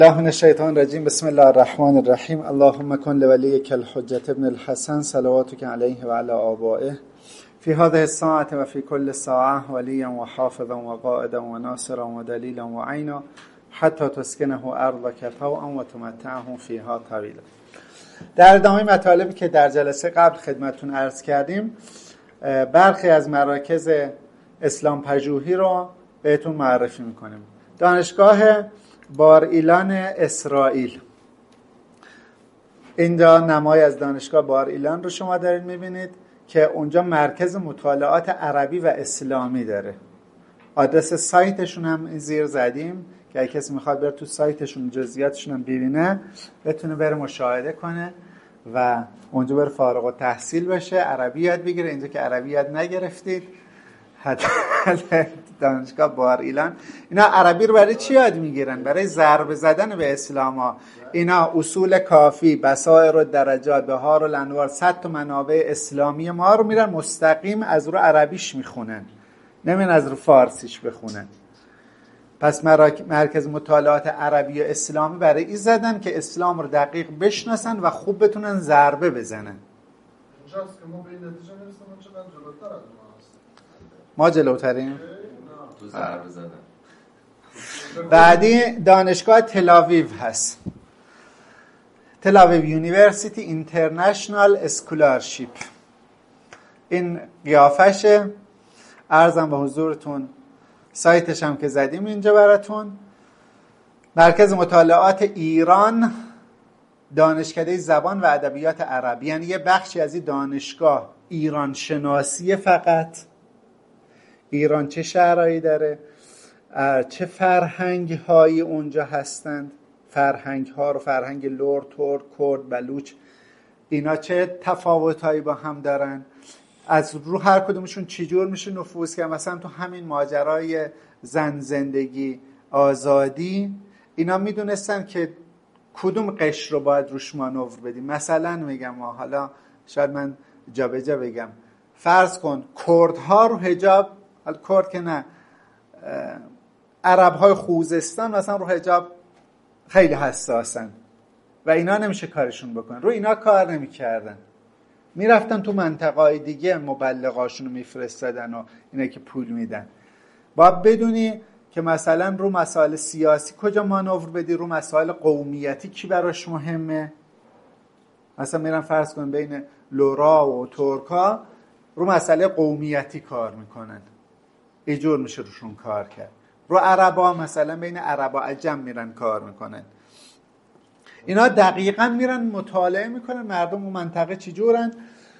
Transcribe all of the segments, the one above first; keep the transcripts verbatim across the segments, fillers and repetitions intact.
الله من الشیطان الرجیم. بسم الله الرحمن الرحیم. اللهم کن لولیک الحجة ابن الحسن صلواتک علیه و علی آبائه فی هذه الساعة و فی کل ساعة ولیا و حافظا و قائدا و ناصرا و دلیلا و عینا حتی تسکنه ارضک طوعا و تمتعه فیها طویلا. در ادامه مطالبی که در جلسه قبل خدمتتون عرض کردیم، برخی از مراکز اسلام پژوهی رو بهتون معرفی میکنیم. دانشگاه بارایلان اسرائیل، اینجا نمای از دانشگاه بارایلان رو شما دارید میبینید که اونجا مرکز مطالعات عربی و اسلامی داره. آدرس سایتشون هم زیر زدیم که اگه کسی میخواد بره تو سایتشون جزئیاتشون هم ببینه بتونه بره مشاهده کنه و اونجا بره فارغ التحصیل بشه، عربی یاد بگیره. اینجا که عربی یاد نگرفتید، حتی دانشگاه بارایلان اینا عربی رو برای چی یاد میگیرن؟ برای ضربه زدن به اسلام ها. اینا اصول کافی، بصائر و درجات، بهار و الانوار، صد تا منابع اسلامی ما رو میرن مستقیم از رو عربیش میخونن، نمیرن از رو فارسیش بخونن. پس مرکز مطالعات عربی و اسلامی برای این زدن که اسلام رو دقیق بشناسن و خوب بتونن ضربه بزنن. اینجاست که ما به این نتیجه میرسیم ما چقدر جلوتر از ما هستیم. ما جلوتریم؟ تو ضربه زدن. بعدی دانشگاه تل‌آویو هست، تل‌آویو یونیورسیتی اینترنشنال اسکولارشیپ. این قیافشه. عرضم به حضورتون سایتش هم که زدیم اینجا براتون. مرکز مطالعات ایران، دانشکده زبان و ادبیات عربی، یعنی یه بخشی از این دانشگاه ایران شناسی، فقط ایران چه شهرهایی داره، چه فرهنگ هایی اونجا هستند، فرهنگ ها رو، فرهنگ لور، ترک، کرد، بلوچ، اینا چه تفاوت هایی با هم دارن، از رو هر کدومشون چجور میشه نفوذ کرد. مثلا تو همین ماجرای زن، زندگی، آزادی، اینا میدونستن که کدوم قشر رو باید روش مانور بدیم. مثلا میگم ما، حالا شاید من جا به جا بگم، فرض کن کردها رو حجاب، حالا کرد که نه، عربهای خوزستان مثلا رو حجاب خیلی حساسن و اینا نمیشه کارشون بکنن. رو اینا کار نمیکردن، میرفتن تو منطقه‌های دیگه مبلغاشون رو میفرستادن و اینا که پول میدن. باید بدونی که مثلا رو مسائل سیاسی کجا مانور بدی، رو مسائل قومیتی کی براش مهمه. مثلا میرن فرض کن بین لورا و ترکا رو مسئله قومیتی کار میکنن، اینجور میشه روشون کار کرد. رو عربا مثلا بین عربا عجم میرن کار میکنن. اینا دقیقاً میرن مطالعه میکنن مردم اون منطقه چی جورن.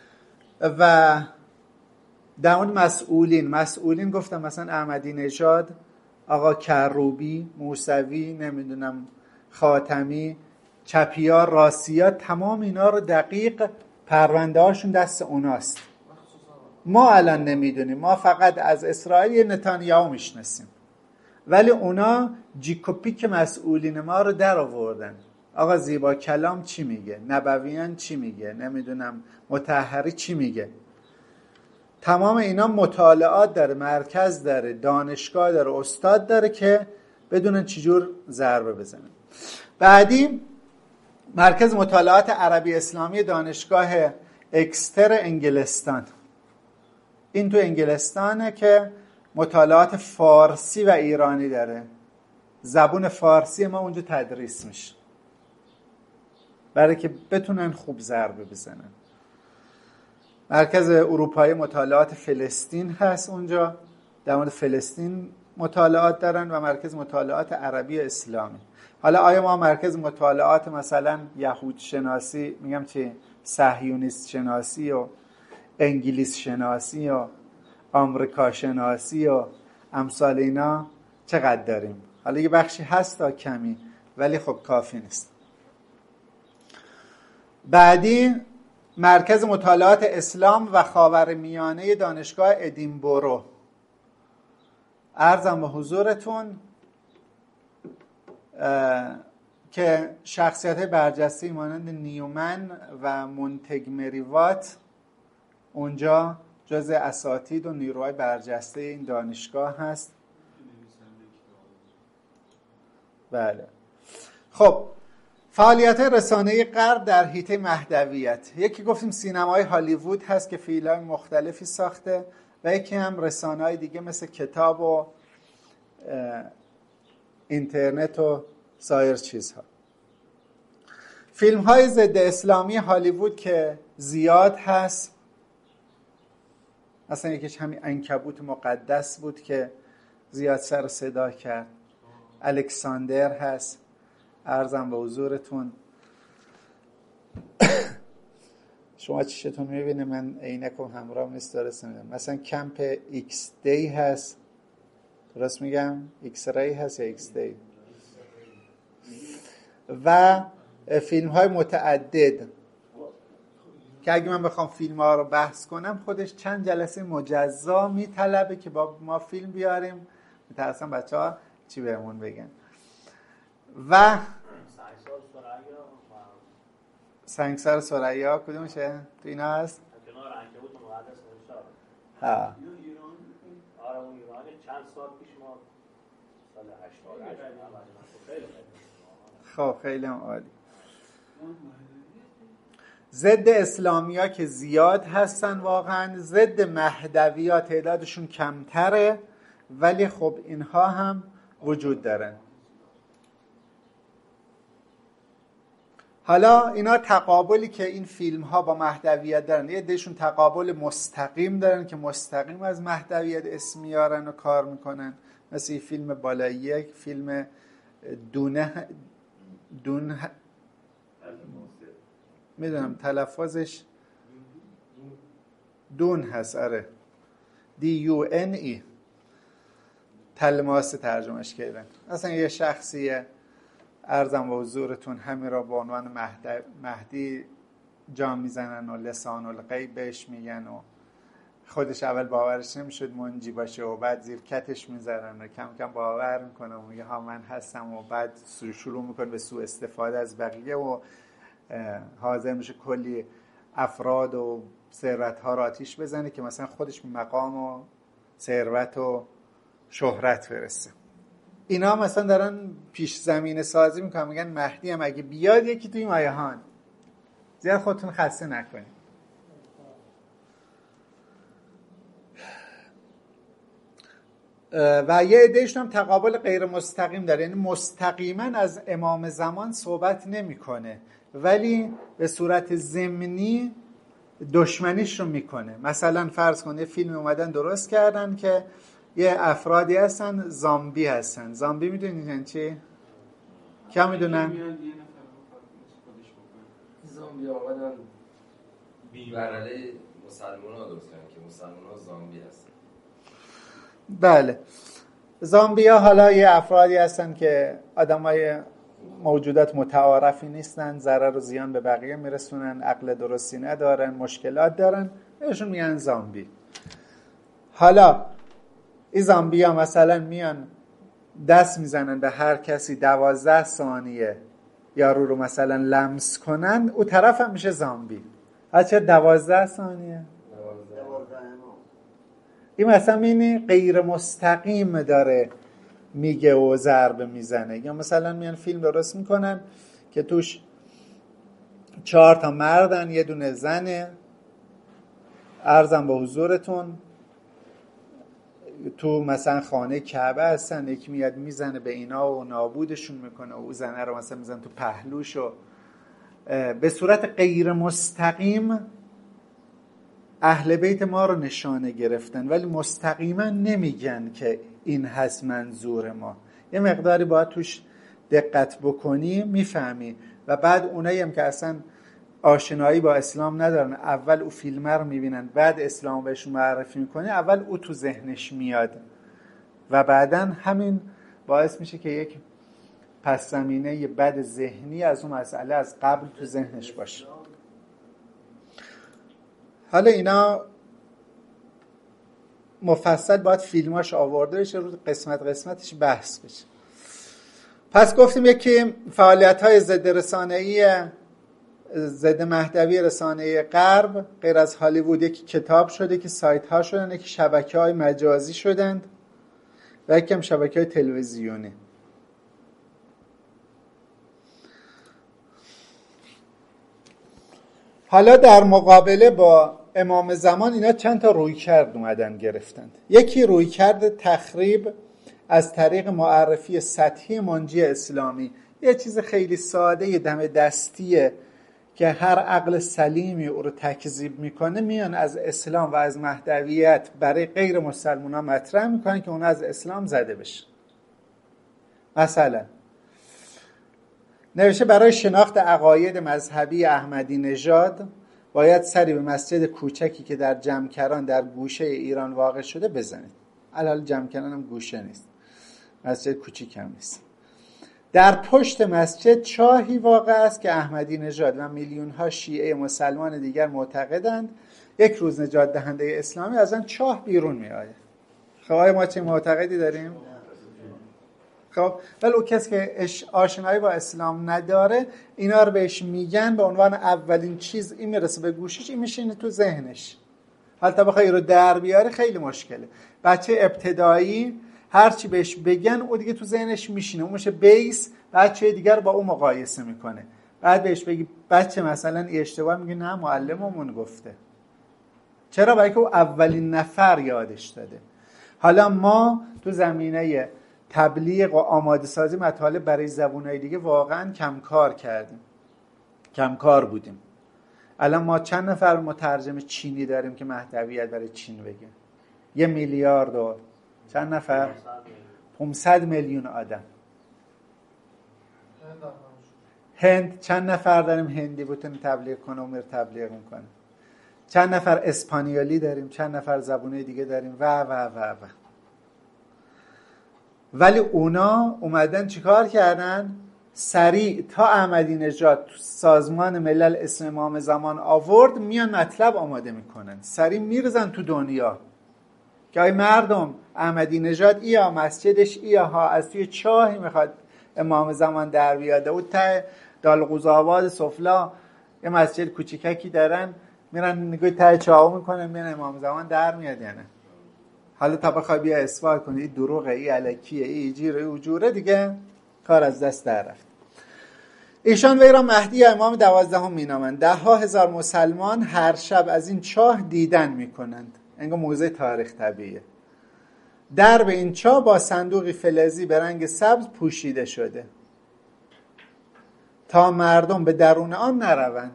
و در اون مسئولین مسئولین گفتم مثلا احمدی نژاد، آقا کروبی، موسوی، نمیدونم خاتمی، چپیار، راسیات، تمام اینا رو دقیق پرونده هاشون دست اوناست. ما الان نمیدونیم، ما فقط از اسرائیل نتانیاهو میشناسیم، ولی اونا جیکوپیک مسئولین ما رو در آوردن. آقا زیبا کلام چی میگه، نبویان چی میگه، نمیدونم مطهری چی میگه. تمام اینا مطالعات داره، مرکز داره، دانشگاه داره، استاد داره که بدونن چجور ضربه بزنن. بعدی مرکز مطالعات عربی اسلامی دانشگاه اکستر انگلستان. این تو انگلستانه که مطالعات فارسی و ایرانی داره. زبون فارسی ما اونجا تدریس میشه برای که بتونن خوب ضربه بزنن. مرکز اروپایی مطالعات فلسطین هست، اونجا در مورد فلسطین مطالعات دارن. و مرکز مطالعات عربی اسلامی. حالا آیا ما مرکز مطالعات مثلا یهود شناسی، میگم چی، صهیونیست شناسی و انگلیس شناسی و آمریکا شناسی و امثال اینا چقدر داریم؟ حالا یه بخشی هست تا کمی، ولی خب کافی نیست. بعدی مرکز مطالعات اسلام و خاورمیانه دانشگاه ادینبرو. عرضم به حضورتون که شخصیت برجسته مانند نیومن و مونتگمری وات اونجا جزء اساتید و نیروهای برجسته این دانشگاه هست. بله. خب فعالیت رسانه‌ای غرب در حیطه مهدویت، یکی گفتیم سینمای هالیوود هست که فیلم‌های مختلفی ساخته و یکی هم رسانه‌های دیگه مثل کتاب و اینترنت و سایر چیزها. فیلم‌های ضد اسلامی هالیوود که زیاد هست، اصلا یکیش همین عنکبوت مقدس بود که زیاد سر صدا کرد. الکساندر هست، عرضم به حضورتون. شما چشتون میبینه، من عینکم همراه نیست درست نمیدونم. مثلا کمپ ایکس دی هست، درست میگم؟ ایکس ری هست یا ایکس دی؟ و فیلم های متعدد که اگه من بخوام فیلم ها رو بحث کنم خودش چند جلسه مجزا میطلبه که با ما فیلم بیاریم. متأسفم بچه ها چی بهمون بگن. و سنگسار ثریا کدومشه؟ تو اینا هست؟ ها. آره اون ایران چند سال پیش ما سال هشتاد خب خیلی هم عالی. ضد اسلامی ها که زیاد هستن واقعا، ضد مهدوی ها تعدادشون کمتره ولی خب اینها هم وجود دارن. حالا اینا تقابلی که این فیلم ها با مهدویت دارن، یه عدهشون تقابل مستقیم دارن که مستقیم از مهدویت اسم میارن و کار میکنن، مثل این فیلم بالایی، یک فیلم دونه دون میدونم تلفظش دون هست، آره دی یو ان ای تلماس ترجمهش کردن. اصلا یه شخصیه، عرضم به حضورتون، همین را به عنوان مهدی جام میزنن و لسان الغیب بهش میگن و خودش اول باورش نمیشد منجی باشه و بعد زیر کتش میذارن و کم کم باور میکنه و میگه ها من هستم و بعد شروع میکنه به سوء استفاده از بقیه و حاضر میشه کلی افراد و ثروت ها رو آتیش بزنه که مثلا خودش مقام و ثروت و شهرت برسه. اینا مثلا دارن پیش زمینه سازی میکنن، میگن مهدی هم اگه بیاد یکی توی مایهان، زیاد خودتون خسته نکنید. و یه عدهشون هم تقابل غیر مستقیم داره، یعنی مستقیما از امام زمان صحبت نمیکنه ولی به صورت ضمنی دشمنیش رو میکنه. مثلا فرض کنید فیلم اومدن درست کردن که یه افرادی هستن زامبی هستن. زامبی میدونید یعنی چی؟ کیا میدونن؟ زامبی آمدن بر علیه مسلمان ها درست کردن که مسلمان ها زامبی هستن. بله، زامبی ها حالا یه افرادی هستن که آدم های موجودات متعارفی نیستن، ضرر و زیان به بقیه میرسونن، عقل درستی ندارن، مشکلات دارن، بهشون میگن زامبی. حالا این زامبی ها مثلا میان دست میزنن به هر کسی دوازده ثانیه یارو رو مثلا لمس کنن، او طرف هم میشه زامبی. اچه دوازده ثانیه این مثلا اینی غیر مستقیم داره میگه و ضربه میزنه. یا مثلا میان فیلم درست میکنن که توش چهار تا مردن یه دونه زنه، عرضم به حضورتون تو مثلا خانه کعبه هستن، یکی میاد میزنه به اینا و نابودشون میکنه و او زنه رو مثلا میزنه تو پهلوش و به صورت غیر مستقیم اهل بیت ما رو نشانه گرفتن ولی مستقیما نمیگن که این هست منظور ما. یه مقداری باید توش دقت بکنی میفهمی. و بعد اونایی هم که اصلا آشنایی با اسلام ندارن، اول او فیلم رو میبینن بعد اسلام بهشون معرفی میکنه، اول او تو ذهنش میاد و بعداً همین باعث میشه که یک پس زمینه بد ذهنی از اون مسئله از قبل تو ذهنش باشه. حالا اینا مفصل باید فیلماش آورده بشه، رو قسمت قسمتش بحث بشه. پس گفتیم یکی فعالیت‌های ضد رسانه‌ای ضد مهدوی رسانه غرب غیر از هالیوود، یکی کتاب شده که سایت ها شدن، یکی شبکه‌های مجازی شدند و یکی هم شبکه‌های تلویزیونی. حالا در مقابله با امام زمان اینا چند تا رویکرد اومدن گرفتند. یکی رویکرد تخریب از طریق معرفی سطحی منجی اسلامی، یه چیز خیلی ساده، یه دم دستیه که هر عقل سلیمی او رو تکذیب میکنه، میان از اسلام و از مهدویت برای غیر مسلمان ها مطرح میکنن که اون از اسلام زده بشه. مثلا نوشته برای شناخت عقاید مذهبی احمدی نژاد باید سری به مسجد کوچکی که در جمکران در گوشه ایران واقع شده بزنید. الان جمکران هم گوشه نیست، مسجد کوچیک هم نیست. در پشت مسجد چاهی واقع است که احمدی نژاد و میلیون ها شیعه مسلمان دیگر معتقدند یک روز نجات دهنده اسلامی از آن چاه بیرون می آید. خب آیا ما چه معتقدی داریم؟ خب ولی اون کسی که آشنایی با اسلام نداره اینا رو بهش میگن، به عنوان اولین چیز این میرسه به گوشش، این میشینه تو ذهنش. حالا تا بخوای رو در بیاره خیلی مشکله. بچه ابتدایی هر چی بهش بگن او دیگه تو ذهنش میشینه، اون میشه بیس، بچه دیگر با اون مقایسه میکنه. بعد بهش بگی بچه مثلا این اشتباه، میگه نه معلممون گفته. چرا؟ برای که او اولین نفر یادش داده. حالا ما تو زمینه تبلیغ و آماده سازی مطالب برای زبونهای دیگه واقعا کمکار کردیم، کمکار بودیم. الان ما چند نفر مترجم چینی داریم که مهدویت برای چین بگه؟ یه میلیارد و چند نفر؟ پانصد میلیون آدم. هند چند نفر داریم هندی بتونه تبلیغ کنه و مر تبلیغ میکنه؟ چند نفر اسپانیولی داریم؟ چند نفر زبونه دیگه داریم؟ و و و و ولی اونا اومدن چیکار کردن؟ سریع تا احمدی نژاد سازمان ملل اسم امام زمان آورد میان مطلب آماده میکنن، سریع میرزن تو دنیا که ای مردم احمدی نژاد ایا مسجدش ایا ها از توی چاهی میخواد امام زمان در بیاده. او ته دالقوزآباد سفلا یه مسجد کوچیککی دارن، میرن نگاه ته چاهو میکنن، میرن امام زمان در میاد. یعنی حالا تا بخوای بیا اثبات کنی این دروغه، این الکیه، این جیره، این وجوره، دیگه کار از دست در رفت. ایشان وی را مهدی یا امام دوازدهم مینامند. ده ها هزار مسلمان هر شب از این چاه دیدن میکنند، انگار موزه تاریخ طبیعیه. درب این چاه با صندوقی فلزی به رنگ سبز پوشیده شده تا مردم به درون آن نروند.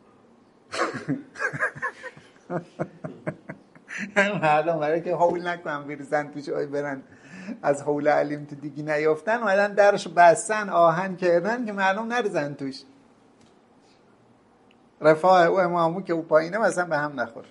مردم برای که حول نکنن بریزن توش، آی برن از حول علیم تو دیگی نیافتن، اومدن درشو بستن، آهن کردن که مردم نریزن توش. رفاه او امامو که او پایینه مثلا به هم نخور.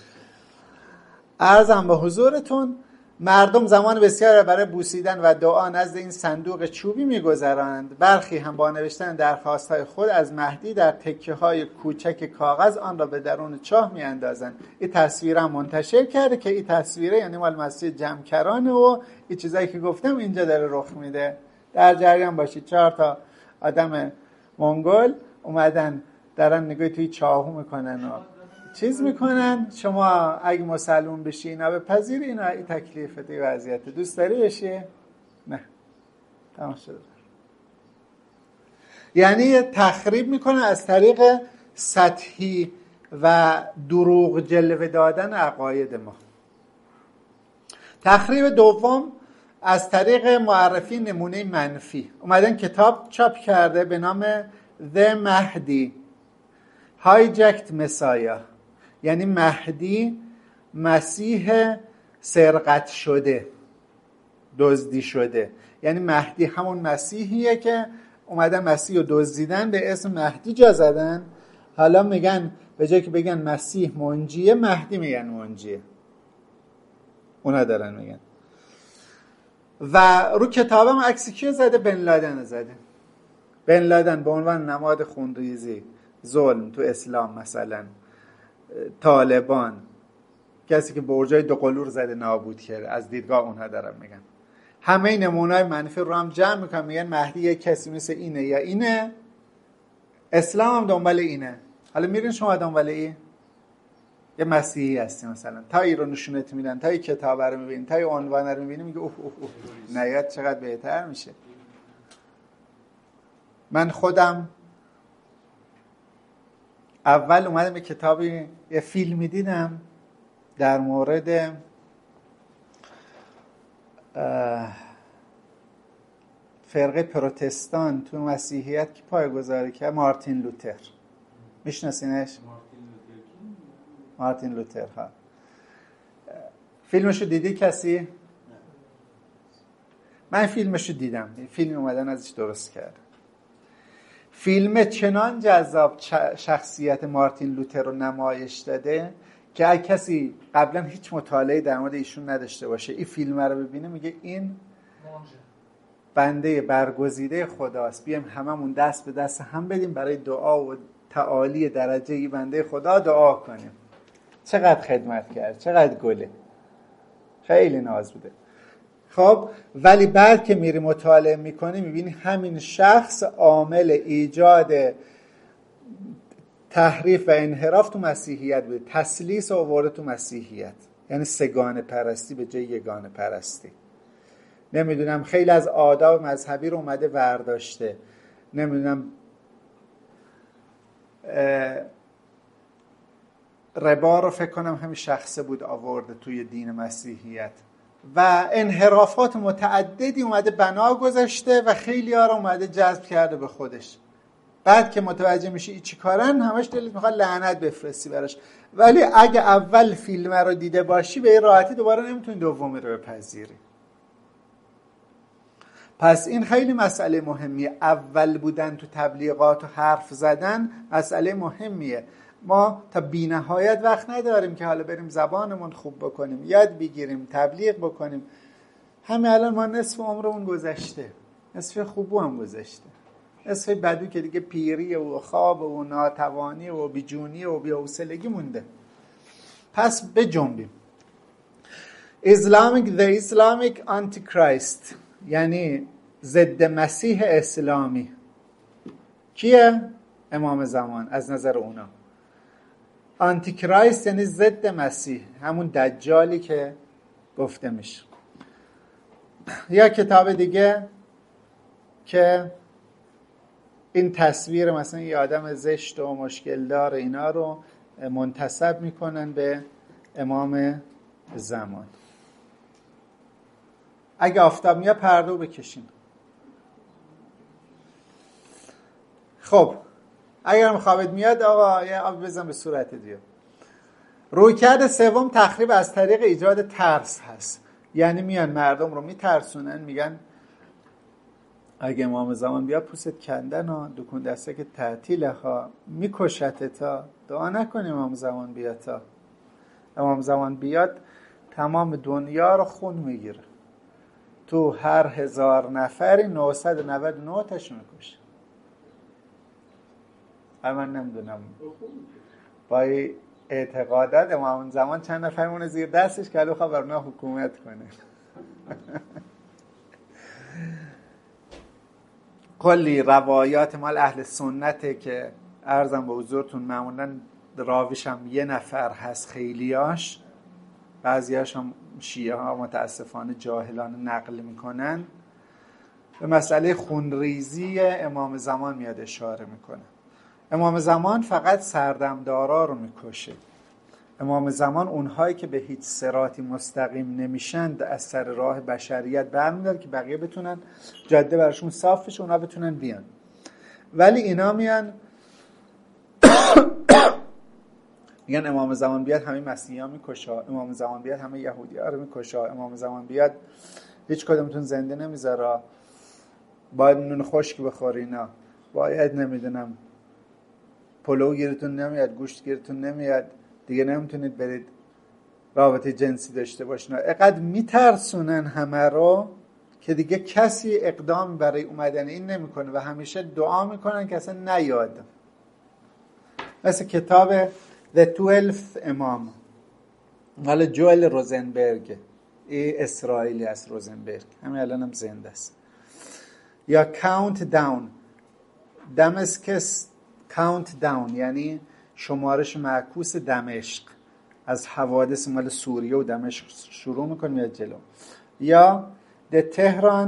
عرضم به حضورتون مردم زمان بسیار برای بوسیدن و دعا نزد این صندوق چوبی می‌گذرانند. برخی هم با نوشتن درخواست‌های خود از مهدی در تکه‌های کوچک کاغذ آن را به درون چاه می‌اندازند. این تصویر هم منتشر کرده که این تصویره یعنی مال مسجد جمکرانه و این چیزایی که گفتم اینجا داره رخ میده. در جریان باشید. چهار تا آدم منگول اومدن دارن نگاه توی چاهو میکنن و چیز میکنن. شما اگه مسلمون بشی اینا بپذیر، اینا این تکلیفت، این وضعیت. دوست داری بشی؟ نه. تمام شده. یعنی تخریب میکنه از طریق سطحی و دروغ جلوه دادن عقاید ما. تخریب دوم از طریق معرفی نمونه منفی. اومدن کتاب چاپ کرده به نام The Mahdi Hijacked Messiah، یعنی مهدی مسیح سرقت شده، دزدی شده. یعنی مهدی همون مسیحیه که اومدن مسیح رو دزدیدن، به اسم مهدی جا زدن. حالا میگن به جای که بگن مسیح منجیه، مهدی میگن منجیه. اونا دارن میگن. و رو کتابم عکس کیو زده؟ بن لادن زده. بن لادن به عنوان نماد خونریزی، ظلم تو اسلام، مثلا طالبان، کسی که برجای دو قلور زده نابود کرده، از دیدگاه اونها دارم میگن. همه نمونه‌های منفی رو هم جمع میکنن، میگن مهدی یک کسی مثل اینه یا اینه. اسلام هم دنبال اینه. حالا میرین شما دنبال این یه مسیحی هستی مثلا، تا این رو نشونت میدن، تا این کتاب رو میبینی، تا این عنوان رو میبینی، میگه اوه اوه اوه نیاد چقدر بهتر میشه. من خودم اول اومدم یه کتابی، یه فیلمی دیدم در مورد فرقه پروتستان تو مسیحیت که پایه‌گذاری کرد، مارتین لوتر. میشناسینش؟ مارتین لوتر ها. فیلمشو دیدی کسی؟ من فیلمشو دیدم. فیلم اومدن ازش درست کرد. فیلم چنان جذاب شخصیت مارتین لوتر رو نمایش داده که اگه کسی قبلا هیچ مطالعه در مورد ایشون نداشته باشه این فیلم رو ببینه میگه این بنده برگزیده خداست، بیایم هممون دست به دست هم بدیم برای دعا و تعالی درجه این بنده خدا دعا کنیم. چقدر خدمت کرد، چقدر گله، خیلی ناز بوده. خب ولی بعد که میری مطالعه میکنی میبینی همین شخص عامل ایجاد تحریف و انحراف تو مسیحیت بوده، تثلیث آورده تو مسیحیت، یعنی سگانه پرستی به جای یگانه پرستی. نمیدونم خیلی از آداب مذهبی رو اومده ورداشته، نمیدونم ربا رو فکر کنم همین شخصه بود آورده توی دین مسیحیت و انحرافات متعددی اومده بنا گذاشته و خیلی ها رو اومده جذب کرده به خودش. بعد که متوجه میشی ای چی کارن، همش دلت میخواد لعنت بفرستی براش. ولی اگه اول فیلم رو دیده باشی به این راحتی دوباره نمیتونی دومی رو بپذیری. پس این خیلی مسئله مهمیه. اول بودن تو تبلیغات و حرف زدن مسئله مهمیه. ما تا بی نهایت وقت نداریم که حالا بریم زبانمون خوب بکنیم، یاد بگیریم، تبلیغ بکنیم. همین الان ما نصف عمرمون گذشته، نصف خوبو هم گذشته، نصف بدو که دیگه پیری و خواب و ناتوانی و بیجونی و بی‌حوصلگی مونده. پس بجنبیم. Islamic the Islamic Antichrist، یعنی ضد مسیح اسلامی کیه؟ امام زمان از نظر اونا. آنتیکرایست یعنی ضد مسیح، همون دجالی که گفته میشه. یا کتاب دیگه که این تصویر مثلا یه آدم زشت و مشکل دار اینا رو منتسب میکنن به امام زمان. اگه آفتاب میاد پرده رو بکشین. خب اگر خوابت میاد آقا یه آب بزن به صورت دیگه. رویکرد سوم تخریب از طریق ایجاد ترس هست. یعنی میان مردم رو میترسونن، میگن اگه امام زمان بیاد پوست کندن ها، دکون دسته که تعطیله ها، میکشت تا دعا نکنی امام زمان بیاد. تا امام زمان بیاد تمام دنیا رو خون میگیره، تو هر هزار نفری نهصد و نود و نه تاشو میکشه. من نمیدونم با اعتقادات امام زمان چند نفر مونه زیر دستش که الو خبر نه حکومت کنه. کلی روایات مال اهل سنته که عرضم به حضورتون معمولا راویش هم یه نفر هست، خیلیاش بعضیاش هم شیعه ها متاسفانه جاهلانه نقل میکنن. به مسئله خونریزی امام زمان میاد اشاره میکنه. امام زمان فقط سردمدارا رو میکشه. امام زمان اونهایی که به هیچ صراطی مستقیم نمیشن از سر راه بشریت برمیداره که بقیه بتونن جاده براشون صاف بشه، اونا بتونن بیان. ولی اینا میان میگن امام زمان بیاد همه مسیحی ها میکشه، امام زمان بیاد همه یهودی ها رو میکشه، امام زمان بیاد هیچ کدومتون زنده نمیذاره، باید نون خشک بخورینا، باید نمیدونم پلو گیرتون نمیاد، گوشت گیرتون نمیاد، دیگه نمیتونید برید رابطه جنسی داشته باشین. اقدر میترسونن همه رو که دیگه کسی اقدام برای اومدن این نمیکنه و همیشه دعا میکنن که اصلا نیاد. مثل کتاب The Twelfth امام مال جوئل روزنبرگ، ای اسرائیلی است روزنبرگ، همین الان هم زنده است. یا Count Down، دمسکس Count Down یعنی شمارش معکوس دمشق، از حوادث مال سوریه و دمشق شروع میکنه میاد جلو. یا The Tehran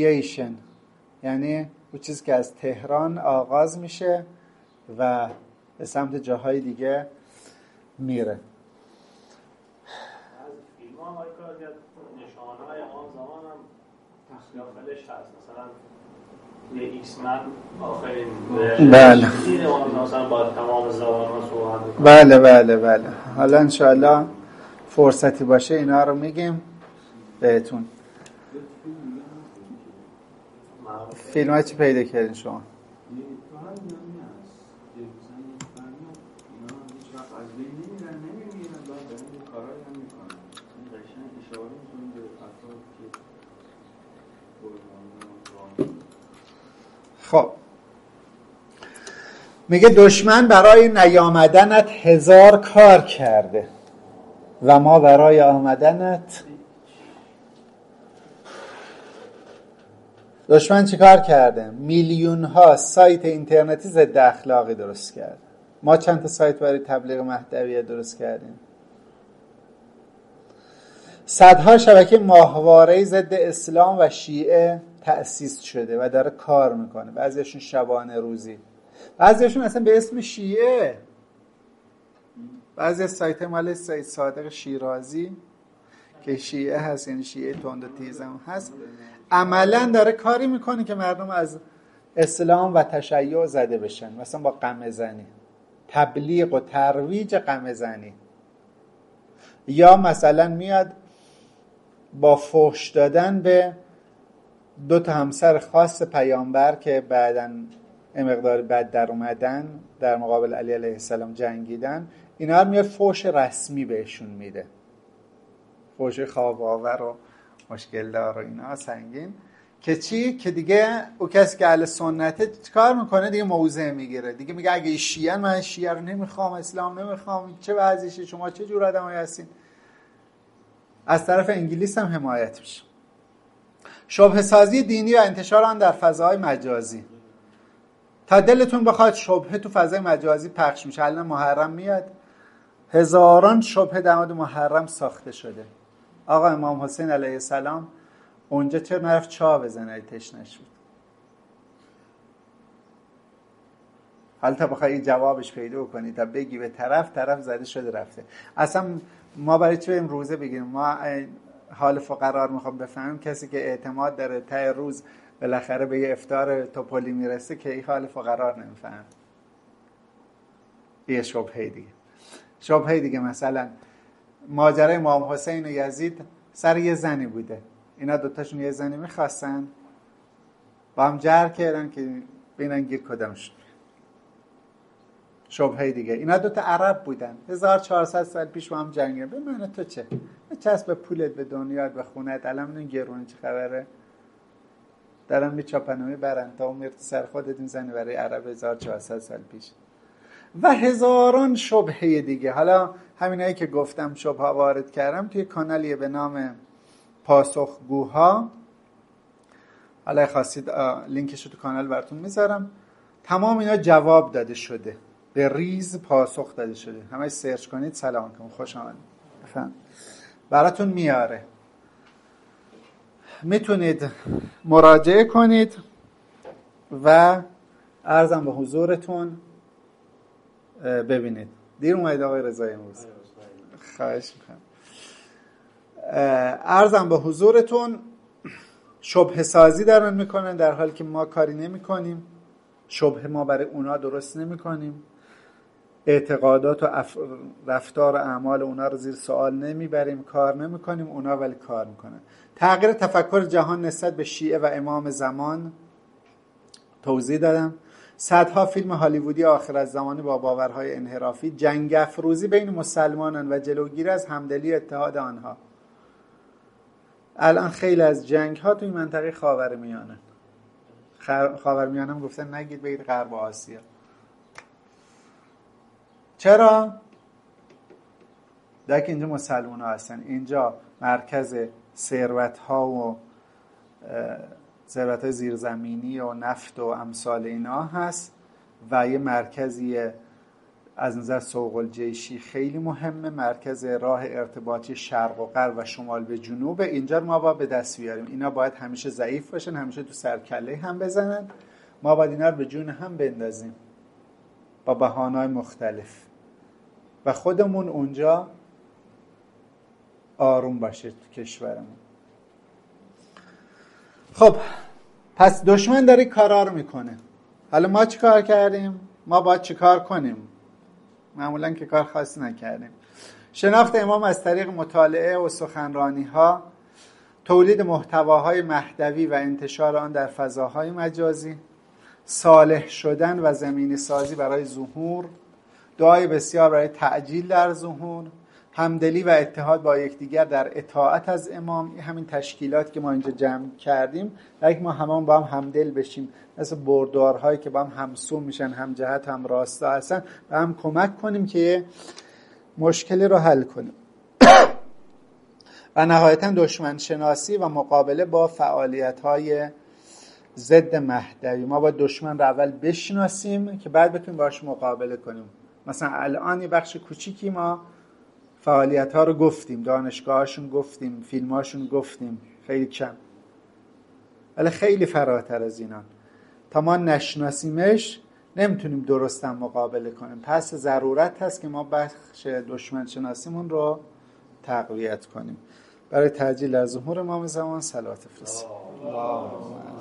Initiation یعنی اون چیزی که از تهران آغاز میشه و به سمت جاهای دیگه میره. از فیلم ها های کار کرد نشانه های آن زمان هم داخلش هست، مثلا توی ایکس من آخرین بله دیده اون مثلا با تمام زبان ها صحبت میکنه. بله بله بله حالا انشاءالله فرصتی باشه اینا رو میگیم بهتون. فیلم ها چی پیدا کردین شما؟ خب میگه دشمن برای نیامدنت هزار کار کرده و ما برای آمدنت. دشمن چی کار کرده؟ میلیون ها سایت اینترنتی ضد اخلاقی درست کرده. ما چند تا سایت برای تبلیغ محتویات درست کردیم. صدها شبکه ماهواره‌ای ضد اسلام و شیعه تأسیس شده و داره کار میکنه. بعضیشون شبانه روزی، بعضیشون اصلا به اسم شیعه. بعضی از سایت مال سید صادق شیرازی که شیعه هست، یعنی شیعه تند و تیزم هست، عملا داره کاری میکنه که مردم از اسلام و تشیع زده بشن، مثلا با قمه زنی، تبلیغ و ترویج قمه زنی. یا مثلا میاد با فحش دادن به دو تا همسر خاص پیامبر که بعداً مقدار بد در اومدن، در مقابل علی علیه السلام جنگیدن، اینا رو میاد فحش رسمی بهشون میده، فحش خواب آور و مشکل دار و اینا سنگین. که چی؟ که دیگه او کسی که اهل سنته کار میکنه دیگه موضع میگیره، دیگه میگه اگه شیعه، من شیعه رو نمیخوام، اسلام نمیخوام، چه وضعشه، شما چه جور آدمایی هستین. از طرف انگلیس هم حمایت میشه. شبهه سازی دینی و انتشار آن در فضای مجازی. تا دلتون بخواد شبهه تو فضای مجازی پخش میشه. الان محرم میاد، هزاران شبهه در مورد محرم ساخته شده. آقا امام حسین علیه السلام اونجا چرا نرفت چا بزنه ای تشنش بود؟ حالا تا بخوای جوابش پیدا کنی، تا بگی به طرف، طرف زده شده رفته. اصلا ما برای چه بریم روزه بگیریم؟ ما حال فقرا رو میخوام بفهمیم. کسی که اعتماد داره ته روز بالاخره به یه افطار توپلی میرسه که این حال فقرا رو نمیفهم. یه شبهه دیگه. شبهه دیگه مثلا ماجرای امام حسین و یزید سر یه زنی بوده. اینا دوتاشون یه زنی میخواستن، با هم جر کردن که ببینن گیر کدامشون. شبهه دیگه، اینا دوتا عرب بودن، هزار و چهارصد سال پیش با هم جنگیدن. به من تو چه؟ چسب به پولت، به دنیات، به خونت، الان این گرونه چه خبره؟ دارن میچاپنوی برن تا اون میرت سر خودت این زنی برای عرب هزار و چهارصد سال پیش. و هزاران شبهه دیگه. حالا همینایی که گفتم شبهه وارد کردم توی کانالیه به نام پاسخگوها. حالا خواستید لینکش رو تو کانال براتون میذارم. تمام اینا جواب داده شده، به ریز پاسخ داده شده. همه سرچ کنید سلام کنید، خوش آمدید، بفهم براتون میاره. میتونید مراجعه کنید و عرضم به حضورتون ببینید. دیر اومدید آقای رضایی امروز، خواهش میکنم. عرضم به حضورتون شبهه سازی دارن میکنن در حالی که ما کاری نمی کنیم. شبهه ما برای اونا درست نمی کنیم. اعتقادات و اف... رفتار و اعمال اونا رو زیر سوال نمیبریم، کار نمی کنیم، اونا ولی کار میکنن. تغییر تفکر جهان نسبت به شیعه و امام زمان توضیح دادم. صدها فیلم هالیوودی آخرالزمانی با باورهای انحرافی، جنگ افروزی بین مسلمانان و جلوگیری از همدلی اتحاد آنها. الان خیلی از جنگ ها توی منطقه خاورمیانه. خاورمیانه هم گفتن نگید بگید غرب آسیا. چرا؟ در که اینجا مسلمان ها هستن، اینجا مرکز ثروت ها و ثروت های زیرزمینی و نفت و امثال اینا هست و یه مرکزی از نظر سوق الجیشی خیلی مهمه، مرکز راه ارتباطی شرق و غرب و شمال به جنوب. اینجا ما باید به دست بیاریم. اینا باید همیشه ضعیف باشن، همیشه تو سرکله هم بزنن. ما باید اینا رو به جون هم بندازیم. با بهانه‌های مختلف و خودمون اونجا آروم باشه تو کشورمون. خب پس دشمن داره کارا رو میکنه. حالا ما چی کار کردیم؟ ما باید چی کار کنیم؟ معمولا که کار خاصی نکردیم. شناخت امام از طریق مطالعه و سخنرانی ها، تولید محتواهای مهدوی و انتشار آن در فضاهای مجازی، صالح شدن و زمینه سازی برای ظهور، دعای بسیار برای تعجیل در ظهور، همدلی و اتحاد با یکدیگر در اطاعت از امام. همین تشکیلات که ما اینجا جمع کردیم، اگه ما همون با هم همدل بشیم، مثل بردارهایی که با هم همسو میشن، هم جهت هم راستا هستن، و هم کمک کنیم که مشکلی رو حل کنیم. و نهایتاً دشمن شناسی و مقابله با فعالیت‌های ضد مهدوی. ما باید دشمن رو اول بشناسیم که بعد بتونیم باهاش مقابله کنیم. مثلا الان یه بخش کوچیکی ما فعالیت‌ها رو گفتیم، دانشگاهاشون گفتیم، فیلماشون گفتیم، خیلی کم. ولی خیلی فراتر از اینا. تا ما نشناسیمش نمیتونیم درستاً مقابله کنیم. پس ضرورت هست که ما بخش دشمن شناسیمون رو تقویت کنیم. برای تعجیل از ظهور امام زمان صلوات بفرستیم.